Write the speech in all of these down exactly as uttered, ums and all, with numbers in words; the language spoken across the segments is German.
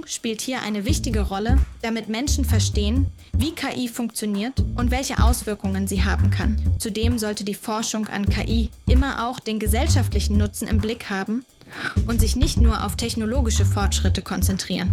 spielt hier eine wichtige Rolle, damit Menschen verstehen, wie K I funktioniert und welche Auswirkungen sie haben kann. Zudem sollte die Forschung an K I immer auch den gesellschaftlichen Nutzen im Blick haben und sich nicht nur auf technologische Fortschritte konzentrieren.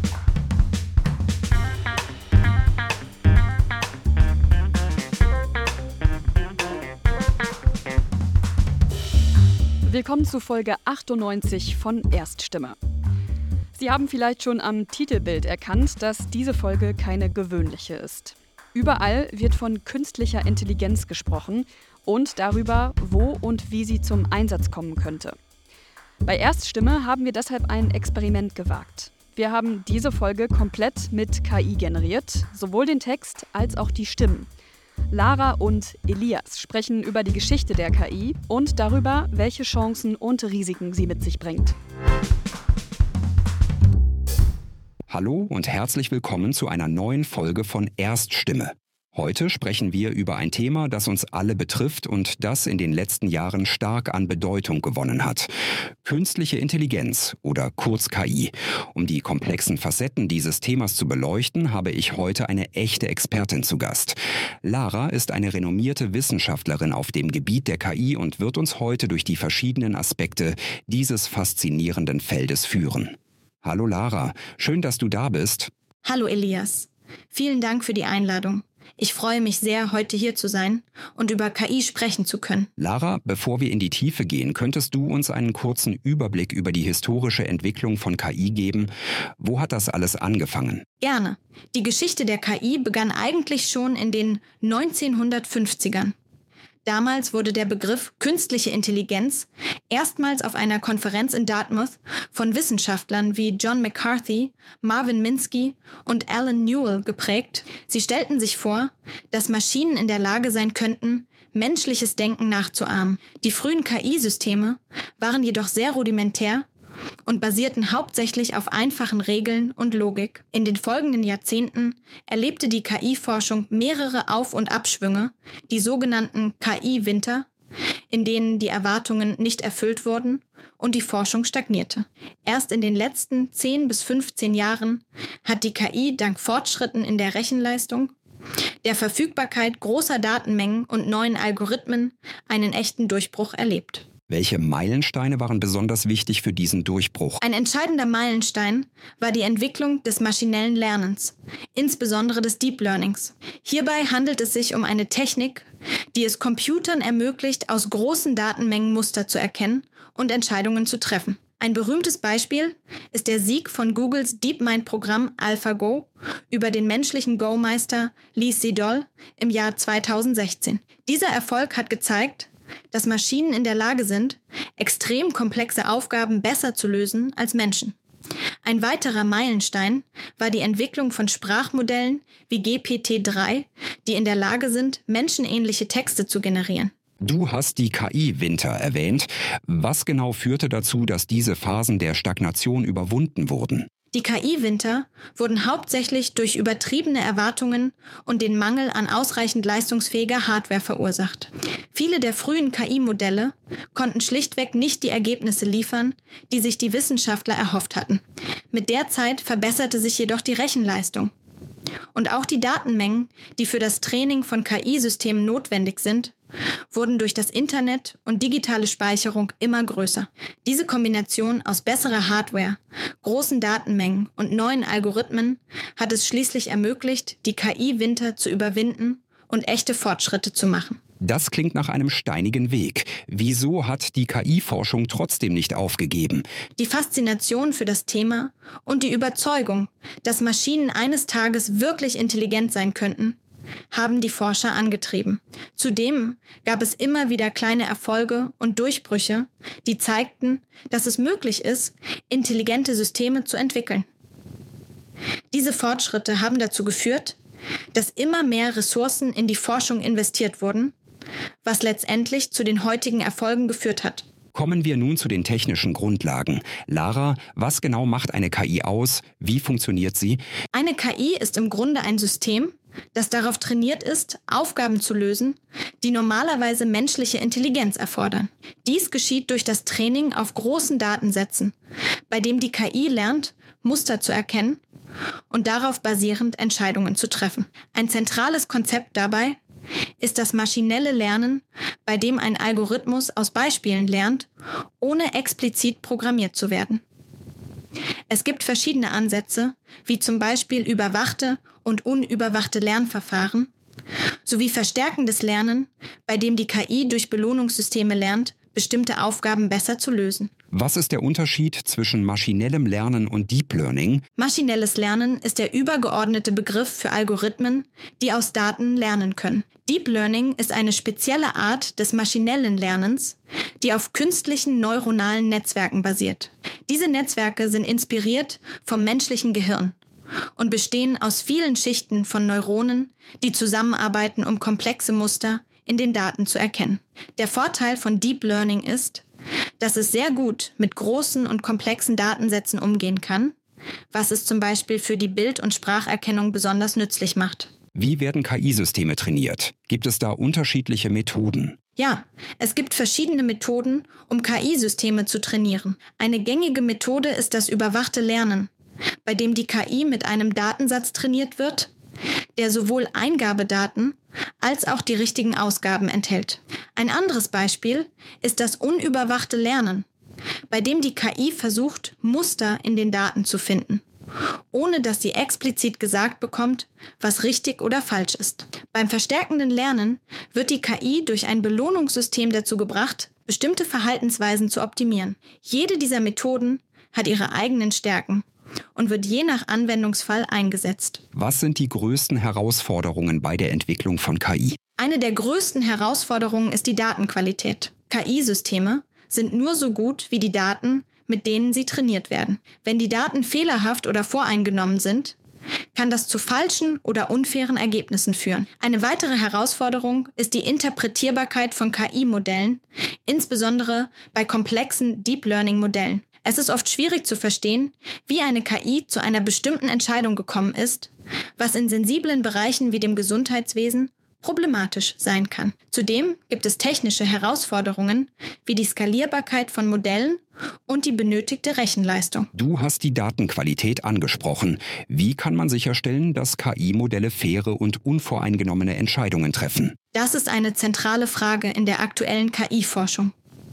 Willkommen zu Folge achtundneunzig von Erststimme. Sie haben vielleicht schon am Titelbild erkannt, dass diese Folge keine gewöhnliche ist. Überall wird von künstlicher Intelligenz gesprochen und darüber, wo und wie sie zum Einsatz kommen könnte. Bei Erststimme haben wir deshalb ein Experiment gewagt. Wir haben diese Folge komplett mit K I generiert, sowohl den Text als auch die Stimmen. Lara und Elias sprechen über die Geschichte der K I und darüber, welche Chancen und Risiken sie mit sich bringt. Hallo und herzlich willkommen zu einer neuen Folge von Erststimme. Heute sprechen wir über ein Thema, das uns alle betrifft und das in den letzten Jahren stark an Bedeutung gewonnen hat. Künstliche Intelligenz oder kurz K I. Um die komplexen Facetten dieses Themas zu beleuchten, habe ich heute eine echte Expertin zu Gast. Lara ist eine renommierte Wissenschaftlerin auf dem Gebiet der K I und wird uns heute durch die verschiedenen Aspekte dieses faszinierenden Feldes führen. Hallo Lara, schön, dass du da bist. Hallo Elias, vielen Dank für die Einladung. Ich freue mich sehr, heute hier zu sein und über K I sprechen zu können. Lara, bevor wir in die Tiefe gehen, könntest du uns einen kurzen Überblick über die historische Entwicklung von K I geben? Wo hat das alles angefangen? Gerne. Die Geschichte der K I begann eigentlich schon in den neunzehnhundertfünfzigern. Damals wurde der Begriff künstliche Intelligenz erstmals auf einer Konferenz in Dartmouth von Wissenschaftlern wie John McCarthy, Marvin Minsky und Alan Newell geprägt. Sie stellten sich vor, dass Maschinen in der Lage sein könnten, menschliches Denken nachzuahmen. Die frühen K I-Systeme waren jedoch sehr rudimentär und basierten hauptsächlich auf einfachen Regeln und Logik. In den folgenden Jahrzehnten erlebte die K I-Forschung mehrere Auf- und Abschwünge, die sogenannten K I-Winter, in denen die Erwartungen nicht erfüllt wurden und die Forschung stagnierte. Erst in den letzten zehn bis fünfzehn Jahren hat die K I dank Fortschritten in der Rechenleistung, der Verfügbarkeit großer Datenmengen und neuen Algorithmen einen echten Durchbruch erlebt. Welche Meilensteine waren besonders wichtig für diesen Durchbruch? Ein entscheidender Meilenstein war die Entwicklung des maschinellen Lernens, insbesondere des Deep Learnings. Hierbei handelt es sich um eine Technik, die es Computern ermöglicht, aus großen Datenmengen Muster zu erkennen und Entscheidungen zu treffen. Ein berühmtes Beispiel ist der Sieg von Googles DeepMind-Programm AlphaGo über den menschlichen Go-Meister Lee Sedol im Jahr zweitausendsechzehn. Dieser Erfolg hat gezeigt, dass Maschinen in der Lage sind, extrem komplexe Aufgaben besser zu lösen als Menschen. Ein weiterer Meilenstein war die Entwicklung von Sprachmodellen wie G P T drei, die in der Lage sind, menschenähnliche Texte zu generieren. Du hast die K I-Winter erwähnt. Was genau führte dazu, dass diese Phasen der Stagnation überwunden wurden? Die K I-Winter wurden hauptsächlich durch übertriebene Erwartungen und den Mangel an ausreichend leistungsfähiger Hardware verursacht. Viele der frühen K I-Modelle konnten schlichtweg nicht die Ergebnisse liefern, die sich die Wissenschaftler erhofft hatten. Mit der Zeit verbesserte sich jedoch die Rechenleistung. Und auch die Datenmengen, die für das Training von K I-Systemen notwendig sind, wurden durch das Internet und digitale Speicherung immer größer. Diese Kombination aus besserer Hardware, großen Datenmengen und neuen Algorithmen hat es schließlich ermöglicht, die K I-Winter zu überwinden und echte Fortschritte zu machen. Das klingt nach einem steinigen Weg. Wieso hat die K I-Forschung trotzdem nicht aufgegeben? Die Faszination für das Thema und die Überzeugung, dass Maschinen eines Tages wirklich intelligent sein könnten, haben die Forscher angetrieben. Zudem gab es immer wieder kleine Erfolge und Durchbrüche, die zeigten, dass es möglich ist, intelligente Systeme zu entwickeln. Diese Fortschritte haben dazu geführt, dass immer mehr Ressourcen in die Forschung investiert wurden, was letztendlich zu den heutigen Erfolgen geführt hat. Kommen wir nun zu den technischen Grundlagen. Lara, was genau macht eine K I aus? Wie funktioniert sie? Eine K I ist im Grunde ein System, das darauf trainiert ist, Aufgaben zu lösen, die normalerweise menschliche Intelligenz erfordern. Dies geschieht durch das Training auf großen Datensätzen, bei dem die K I lernt, Muster zu erkennen und darauf basierend Entscheidungen zu treffen. Ein zentrales Konzept dabei ist das maschinelle Lernen, bei dem ein Algorithmus aus Beispielen lernt, ohne explizit programmiert zu werden. Es gibt verschiedene Ansätze, wie zum Beispiel überwachte und unüberwachte Lernverfahren, sowie verstärkendes Lernen, bei dem die K I durch Belohnungssysteme lernt, bestimmte Aufgaben besser zu lösen. Was ist der Unterschied zwischen maschinellem Lernen und Deep Learning? Maschinelles Lernen ist der übergeordnete Begriff für Algorithmen, die aus Daten lernen können. Deep Learning ist eine spezielle Art des maschinellen Lernens, die auf künstlichen neuronalen Netzwerken basiert. Diese Netzwerke sind inspiriert vom menschlichen Gehirn und bestehen aus vielen Schichten von Neuronen, die zusammenarbeiten, um komplexe Muster in den Daten zu erkennen. Der Vorteil von Deep Learning ist, dass es sehr gut mit großen und komplexen Datensätzen umgehen kann, was es zum Beispiel für die Bild- und Spracherkennung besonders nützlich macht. Wie werden K I-Systeme trainiert? Gibt es da unterschiedliche Methoden? Ja, es gibt verschiedene Methoden, um K I-Systeme zu trainieren. Eine gängige Methode ist das überwachte Lernen, bei dem die K I mit einem Datensatz trainiert wird, der sowohl Eingabedaten als auch die richtigen Ausgaben enthält. Ein anderes Beispiel ist das unüberwachte Lernen, bei dem die K I versucht, Muster in den Daten zu finden, ohne dass sie explizit gesagt bekommt, was richtig oder falsch ist. Beim verstärkenden Lernen wird die K I durch ein Belohnungssystem dazu gebracht, bestimmte Verhaltensweisen zu optimieren. Jede dieser Methoden hat ihre eigenen Stärken und wird je nach Anwendungsfall eingesetzt. Was sind die größten Herausforderungen bei der Entwicklung von K I? Eine der größten Herausforderungen ist die Datenqualität. K I-Systeme sind nur so gut wie die Daten, mit denen sie trainiert werden. Wenn die Daten fehlerhaft oder voreingenommen sind, kann das zu falschen oder unfairen Ergebnissen führen. Eine weitere Herausforderung ist die Interpretierbarkeit von K I-Modellen, insbesondere bei komplexen Deep Learning-Modellen. Es ist oft schwierig zu verstehen, wie eine K I zu einer bestimmten Entscheidung gekommen ist, was in sensiblen Bereichen wie dem Gesundheitswesen problematisch sein kann. Zudem gibt es technische Herausforderungen wie die Skalierbarkeit von Modellen und die benötigte Rechenleistung. Du hast die Datenqualität angesprochen. Wie kann man sicherstellen, dass K I-Modelle faire und unvoreingenommene Entscheidungen treffen? Das ist eine zentrale Frage in der aktuellen K I-Forschung.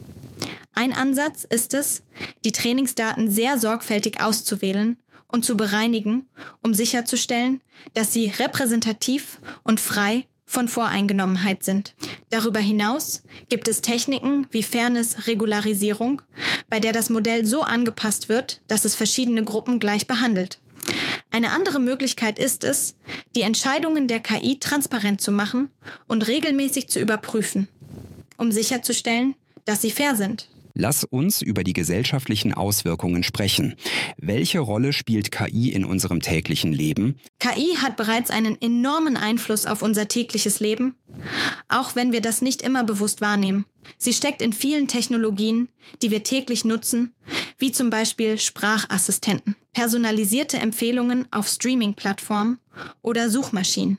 Ein Ansatz ist es, die Trainingsdaten sehr sorgfältig auszuwählen und zu bereinigen, um sicherzustellen, dass sie repräsentativ und frei von Voreingenommenheit sind. Darüber hinaus gibt es Techniken wie Fairness-Regularisierung, bei der das Modell so angepasst wird, dass es verschiedene Gruppen gleich behandelt. Eine andere Möglichkeit ist es, die Entscheidungen der K I transparent zu machen und regelmäßig zu überprüfen, um sicherzustellen, dass sie fair sind. Lass uns über die gesellschaftlichen Auswirkungen sprechen. Welche Rolle spielt K I in unserem täglichen Leben? K I hat bereits einen enormen Einfluss auf unser tägliches Leben, auch wenn wir das nicht immer bewusst wahrnehmen. Sie steckt in vielen Technologien, die wir täglich nutzen, wie zum Beispiel Sprachassistenten, personalisierte Empfehlungen auf Streaming-Plattformen oder Suchmaschinen.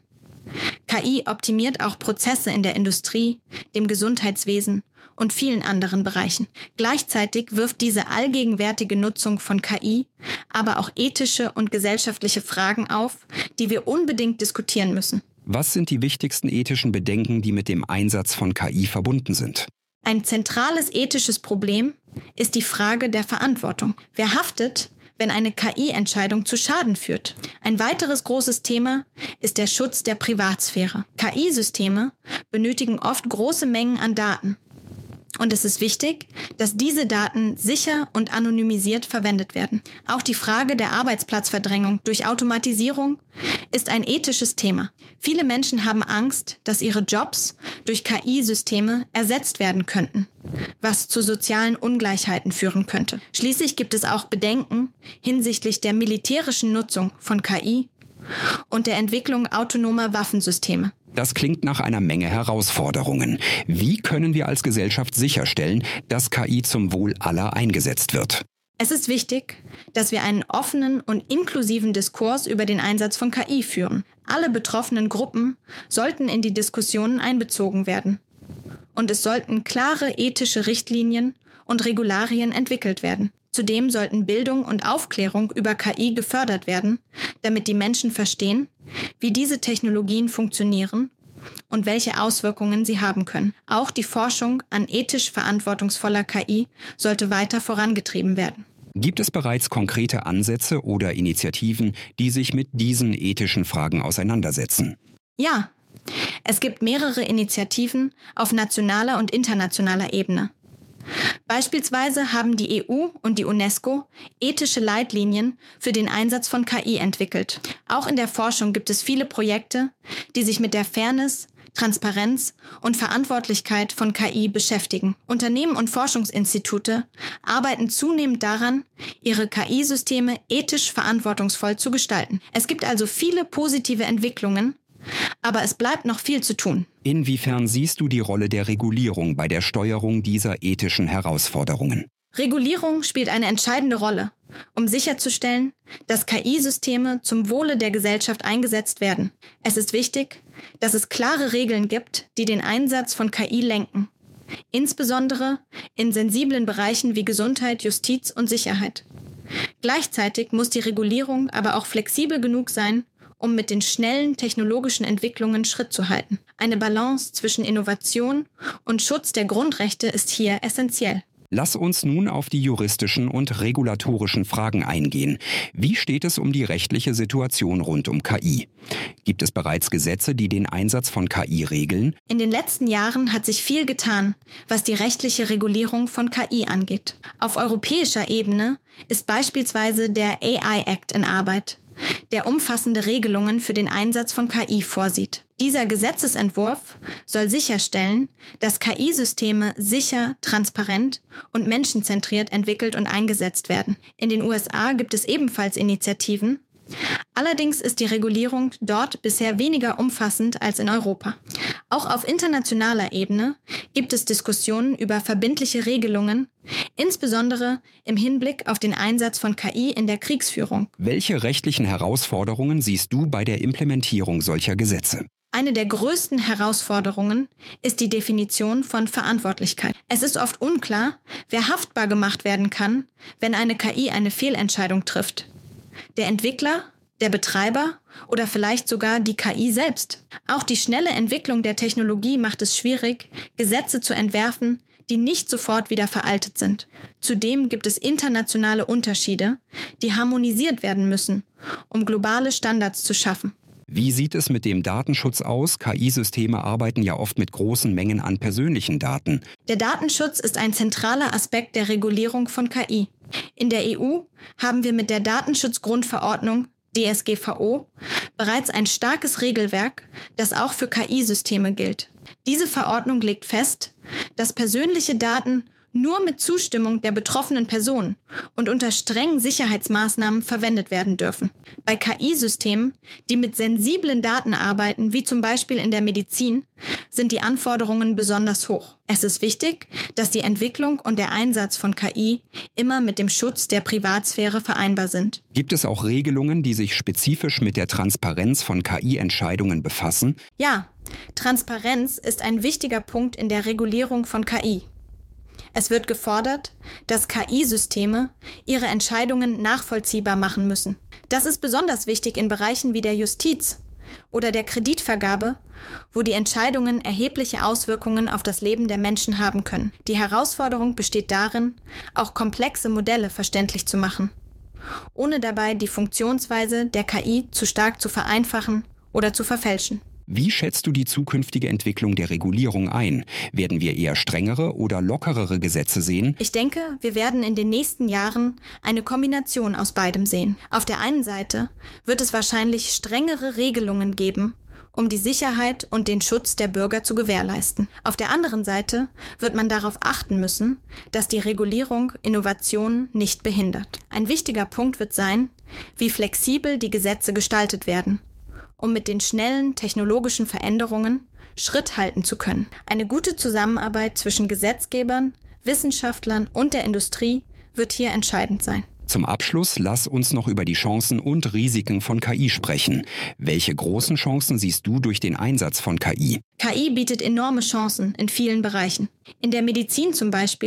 K I optimiert auch Prozesse in der Industrie, dem Gesundheitswesen und vielen anderen Bereichen. Gleichzeitig wirft diese allgegenwärtige Nutzung von K I aber auch ethische und gesellschaftliche Fragen auf, die wir unbedingt diskutieren müssen. Was sind die wichtigsten ethischen Bedenken, die mit dem Einsatz von K I verbunden sind? Ein zentrales ethisches Problem ist die Frage der Verantwortung. Wer haftet, wenn eine K I-Entscheidung zu Schaden führt? Ein weiteres großes Thema ist der Schutz der Privatsphäre. K I-Systeme benötigen oft große Mengen an Daten. Und es ist wichtig, dass diese Daten sicher und anonymisiert verwendet werden. Auch die Frage der Arbeitsplatzverdrängung durch Automatisierung ist ein ethisches Thema. Viele Menschen haben Angst, dass ihre Jobs durch K I-Systeme ersetzt werden könnten, was zu sozialen Ungleichheiten führen könnte. Schließlich gibt es auch Bedenken hinsichtlich der militärischen Nutzung von K I und der Entwicklung autonomer Waffensysteme. Das klingt nach einer Menge Herausforderungen. Wie können wir als Gesellschaft sicherstellen, dass K I zum Wohl aller eingesetzt wird? Es ist wichtig, dass wir einen offenen und inklusiven Diskurs über den Einsatz von K I führen. Alle betroffenen Gruppen sollten in die Diskussionen einbezogen werden. Und es sollten klare ethische Richtlinien und Regularien entwickelt werden. Zudem sollten Bildung und Aufklärung über K I gefördert werden, damit die Menschen verstehen, wie diese Technologien funktionieren und welche Auswirkungen sie haben können. Auch die Forschung an ethisch verantwortungsvoller K I sollte weiter vorangetrieben werden. Gibt es bereits konkrete Ansätze oder Initiativen, die sich mit diesen ethischen Fragen auseinandersetzen? Ja, es gibt mehrere Initiativen auf nationaler und internationaler Ebene. Beispielsweise haben die E U und die UNESCO ethische Leitlinien für den Einsatz von K I entwickelt. Auch in der Forschung gibt es viele Projekte, die sich mit der Fairness, Transparenz und Verantwortlichkeit von K I beschäftigen. Unternehmen und Forschungsinstitute arbeiten zunehmend daran, ihre K I-Systeme ethisch verantwortungsvoll zu gestalten. Es gibt also viele positive Entwicklungen, aber es bleibt noch viel zu tun. Inwiefern siehst du die Rolle der Regulierung bei der Steuerung dieser ethischen Herausforderungen? Regulierung spielt eine entscheidende Rolle, um sicherzustellen, dass K I-Systeme zum Wohle der Gesellschaft eingesetzt werden. Es ist wichtig, dass es klare Regeln gibt, die den Einsatz von K I lenken, insbesondere in sensiblen Bereichen wie Gesundheit, Justiz und Sicherheit. Gleichzeitig muss die Regulierung aber auch flexibel genug sein, um mit den schnellen technologischen Entwicklungen Schritt zu halten. Eine Balance zwischen Innovation und Schutz der Grundrechte ist hier essentiell. Lass uns nun auf die juristischen und regulatorischen Fragen eingehen. Wie steht es um die rechtliche Situation rund um K I? Gibt es bereits Gesetze, die den Einsatz von K I regeln? In den letzten Jahren hat sich viel getan, was die rechtliche Regulierung von K I angeht. Auf europäischer Ebene ist beispielsweise der A I Act in Arbeit, der umfassende Regelungen für den Einsatz von K I vorsieht. Dieser Gesetzesentwurf soll sicherstellen, dass K I-Systeme sicher, transparent und menschenzentriert entwickelt und eingesetzt werden. In den U S A gibt es ebenfalls Initiativen. Allerdings ist die Regulierung dort bisher weniger umfassend als in Europa. Auch auf internationaler Ebene gibt es Diskussionen über verbindliche Regelungen, insbesondere im Hinblick auf den Einsatz von K I in der Kriegsführung. Welche rechtlichen Herausforderungen siehst du bei der Implementierung solcher Gesetze? Eine der größten Herausforderungen ist die Definition von Verantwortlichkeit. Es ist oft unklar, wer haftbar gemacht werden kann, wenn eine K I eine Fehlentscheidung trifft. Der Entwickler, der Betreiber oder vielleicht sogar die K I selbst. Auch die schnelle Entwicklung der Technologie macht es schwierig, Gesetze zu entwerfen, die nicht sofort wieder veraltet sind. Zudem gibt es internationale Unterschiede, die harmonisiert werden müssen, um globale Standards zu schaffen. Wie sieht es mit dem Datenschutz aus? K I-Systeme arbeiten ja oft mit großen Mengen an persönlichen Daten. Der Datenschutz ist ein zentraler Aspekt der Regulierung von K I. In der E U haben wir mit der Datenschutzgrundverordnung D S G V O bereits ein starkes Regelwerk, das auch für K I-Systeme gilt. Diese Verordnung legt fest, dass persönliche Daten nur mit Zustimmung der betroffenen Person und unter strengen Sicherheitsmaßnahmen verwendet werden dürfen. Bei K I-Systemen, die mit sensiblen Daten arbeiten, wie zum Beispiel in der Medizin, sind die Anforderungen besonders hoch. Es ist wichtig, dass die Entwicklung und der Einsatz von K I immer mit dem Schutz der Privatsphäre vereinbar sind. Gibt es auch Regelungen, die sich spezifisch mit der Transparenz von K I-Entscheidungen befassen? Ja, Transparenz ist ein wichtiger Punkt in der Regulierung von K I. Es wird gefordert, dass K I-Systeme ihre Entscheidungen nachvollziehbar machen müssen. Das ist besonders wichtig in Bereichen wie der Justiz oder der Kreditvergabe, wo die Entscheidungen erhebliche Auswirkungen auf das Leben der Menschen haben können. Die Herausforderung besteht darin, auch komplexe Modelle verständlich zu machen, ohne dabei die Funktionsweise der K I zu stark zu vereinfachen oder zu verfälschen. Wie schätzt du die zukünftige Entwicklung der Regulierung ein? Werden wir eher strengere oder lockerere Gesetze sehen? Ich denke, wir werden in den nächsten Jahren eine Kombination aus beidem sehen. Auf der einen Seite wird es wahrscheinlich strengere Regelungen geben, um die Sicherheit und den Schutz der Bürger zu gewährleisten. Auf der anderen Seite wird man darauf achten müssen, dass die Regulierung Innovationen nicht behindert. Ein wichtiger Punkt wird sein, wie flexibel die Gesetze gestaltet werden, um mit den schnellen technologischen Veränderungen Schritt halten zu können. Eine gute Zusammenarbeit zwischen Gesetzgebern, Wissenschaftlern und der Industrie wird hier entscheidend sein. Zum Abschluss lass uns noch über die Chancen und Risiken von K I sprechen. Welche großen Chancen siehst du durch den Einsatz von K I? K I bietet enorme Chancen in vielen Bereichen. In der Medizin zum Beispiel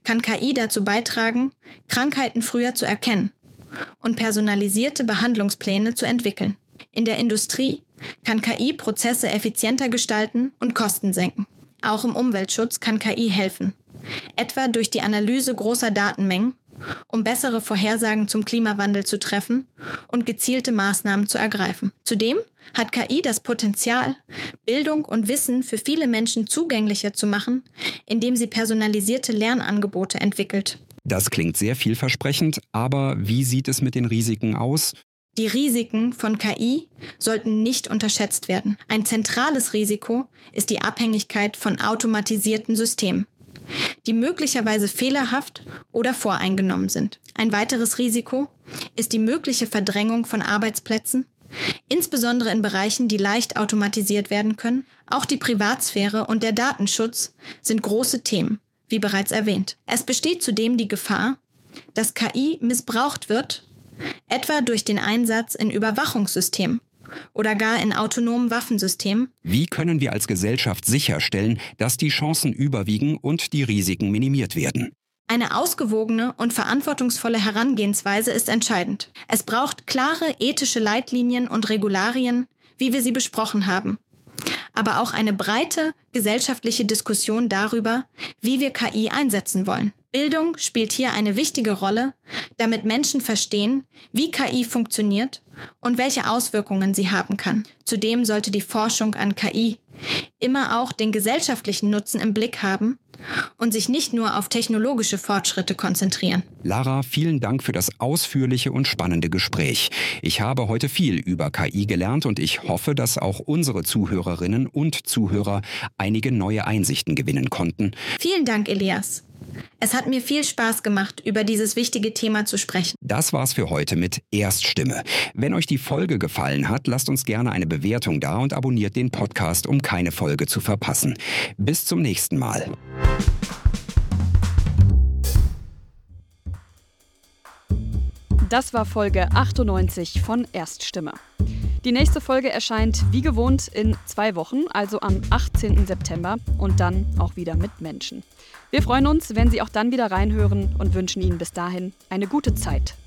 kann K I dazu beitragen, Krankheiten früher zu erkennen und personalisierte Behandlungspläne zu entwickeln. In der Industrie kann K I Prozesse effizienter gestalten und Kosten senken. Auch im Umweltschutz kann K I helfen, etwa durch die Analyse großer Datenmengen, um bessere Vorhersagen zum Klimawandel zu treffen und gezielte Maßnahmen zu ergreifen. Zudem hat K I das Potenzial, Bildung und Wissen für viele Menschen zugänglicher zu machen, indem sie personalisierte Lernangebote entwickelt. Das klingt sehr vielversprechend, aber wie sieht es mit den Risiken aus? Die Risiken von K I sollten nicht unterschätzt werden. Ein zentrales Risiko ist die Abhängigkeit von automatisierten Systemen, die möglicherweise fehlerhaft oder voreingenommen sind. Ein weiteres Risiko ist die mögliche Verdrängung von Arbeitsplätzen, insbesondere in Bereichen, die leicht automatisiert werden können. Auch die Privatsphäre und der Datenschutz sind große Themen, wie bereits erwähnt. Es besteht zudem die Gefahr, dass K I missbraucht wird, etwa durch den Einsatz in Überwachungssystemen oder gar in autonomen Waffensystemen. Wie können wir als Gesellschaft sicherstellen, dass die Chancen überwiegen und die Risiken minimiert werden? Eine ausgewogene und verantwortungsvolle Herangehensweise ist entscheidend. Es braucht klare ethische Leitlinien und Regularien, wie wir sie besprochen haben. Aber auch eine breite gesellschaftliche Diskussion darüber, wie wir K I einsetzen wollen. Bildung spielt hier eine wichtige Rolle, damit Menschen verstehen, wie K I funktioniert und welche Auswirkungen sie haben kann. Zudem sollte die Forschung an K I immer auch den gesellschaftlichen Nutzen im Blick haben und sich nicht nur auf technologische Fortschritte konzentrieren. Lara, vielen Dank für das ausführliche und spannende Gespräch. Ich habe heute viel über K I gelernt und ich hoffe, dass auch unsere Zuhörerinnen und Zuhörer einige neue Einsichten gewinnen konnten. Vielen Dank, Elias. Es hat mir viel Spaß gemacht, über dieses wichtige Thema zu sprechen. Das war's für heute mit Erststimme. Wenn euch die Folge gefallen hat, lasst uns gerne eine Bewertung da und abonniert den Podcast, um keine Folge zu verpassen. Bis zum nächsten Mal. Das war Folge achtundneunzig von Erststimme. Die nächste Folge erscheint wie gewohnt in zwei Wochen, also am achtzehnten September und dann auch wieder mit Menschen. Wir freuen uns, wenn Sie auch dann wieder reinhören und wünschen Ihnen bis dahin eine gute Zeit.